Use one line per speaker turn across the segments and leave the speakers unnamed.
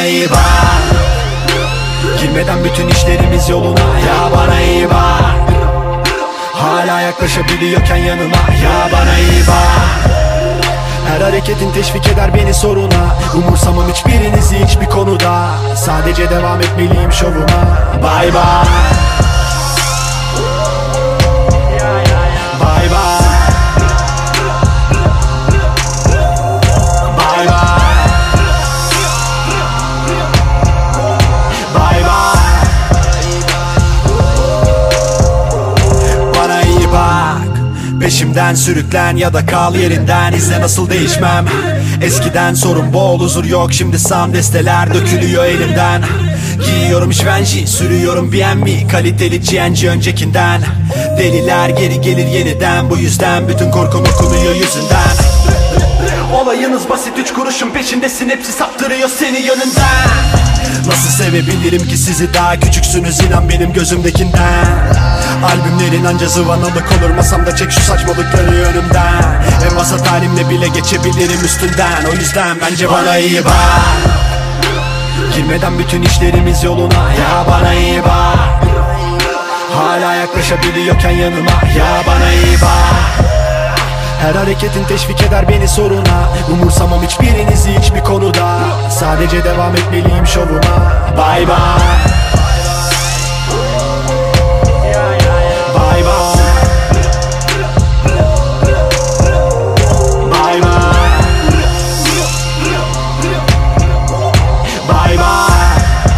iyi bak. Girmeden bütün işlerimiz yoluna, ya bana iyi bak. Hala yaklaşabiliyorken yanıma, ya bana iyi bak. Her hareketin teşvik eder beni soruna. Umursamam hiçbirinizi hiçbir konuda. Sadece devam etmeliyim şovuma. Bye bye. Bye bye. Bye bye. Bye bye. Bana iyi bak. Peşimden sürüklen ya da kal yerinden, izle nasıl değişmem. Eskiden sorun bol, huzur yok, şimdi sam desteler dökülüyor elimden. Giyiyorum şvenci, sürüyorum BM, kaliteli GNG öncekinden. Deliler geri gelir yeniden, bu yüzden bütün korkum okunuyor yüzünden. Olayınız basit, 3 kuruşun peşindesin, hepsi saptırıyor seni yönünden. Nasıl sevebilirim ki sizi, daha küçüksünüz inan benim gözümdekinden. Albümlerin anca zıvanalık olur, masamda çek şu saçmalıkları önümden. En vasat halimle bile geçebilirim üstünden, o yüzden bence bana iyi bak. Girmeden bütün işlerimiz yoluna, ya bana iyi bak. Hala yaklaşabiliyorken yanıma, ya bana iyi bak. Her hareketin teşvik eder beni soruna. Umursamam hiçbirinizi hiçbir konuda. Sadece devam etmeliyim şovuma. Bye bye. Bye bye. Bye bye. Bye bye.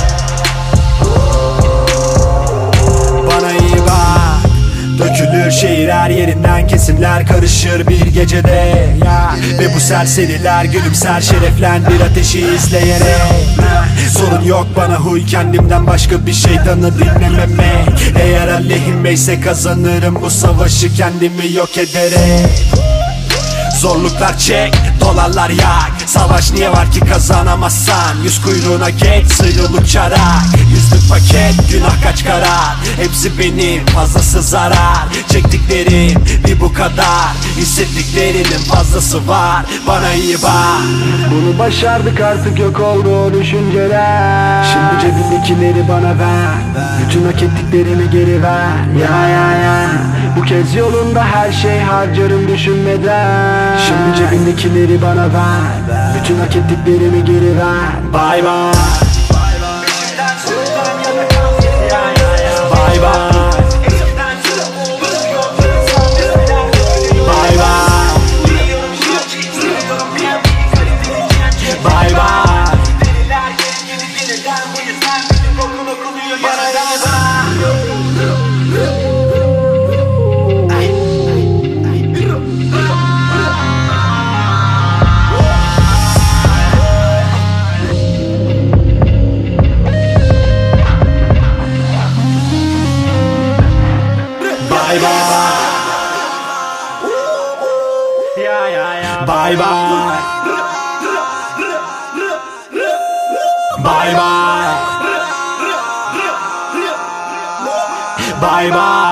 Bana iyi bak. Dökülür şehir her yerinden, kesimler karışır bir gecede ya. Ve bu serseriler gülümser şereflendir ateşi izleyerek. Sorun yok bana huy, kendimden başka bir şeytanı dinlememek. Eğer aleyhimeyse kazanırım bu savaşı kendimi yok ederek. Zorluklar çek, dolarlar yak. Savaş niye var ki kazanamazsan? Yüz kuyruğuna geç, sıyrılık çarak. Yüzlük paket, günah kaç karat. Hepsi benim, fazlası zarar. Çektiklerim bir bu kadar. Hissettiklerinin fazlası var. Bana iyi bak.
Bunu başardık, artık yok oldu o düşünceler. Şimdi cebindekileri bana ver. Bütün hak ettiklerimi geri ver. Ya. Bu kez yolunda her şey harcarım düşünmeden. Şimdi cebindekileri bana ver. Bütün hak ettiklerimi geri ver.
Bye bye. Bye bye. Bye bye. Bye bye. Bye bye. Bye bye. Bye bye. Bye bye.